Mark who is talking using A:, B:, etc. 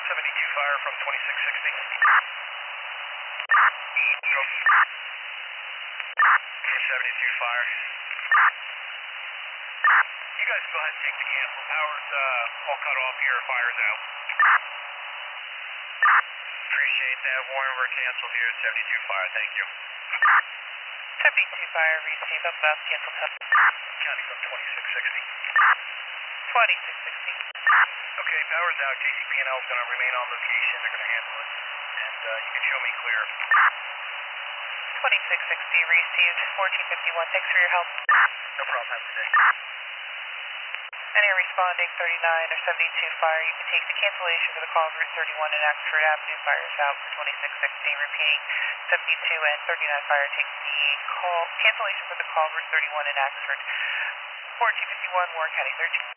A: 72 fire from 2660. Go. 72 fire. You guys go ahead and take the cancel. Power's all cut off here. Fire's out. Appreciate that. Warren, we're canceled here at 72 fire. Thank you.
B: 72 fire, receive up about cancel top.
A: County from 2660.
B: 2660.
A: Okay, power's out. JCP&L is going to remain on location. They're going to handle it. And you can show me clear.
B: 2660, received 1451. Thanks for your help.
A: No problem. Have a good day.
B: Any responding 39 or 72 fire, you can take the cancellation for the call route 31 and Axford Avenue. Fires out for 2660. Repeating, 72 and 39 fire, take the call cancellation for the call route 31 in Axford. 1451, Warren County 13.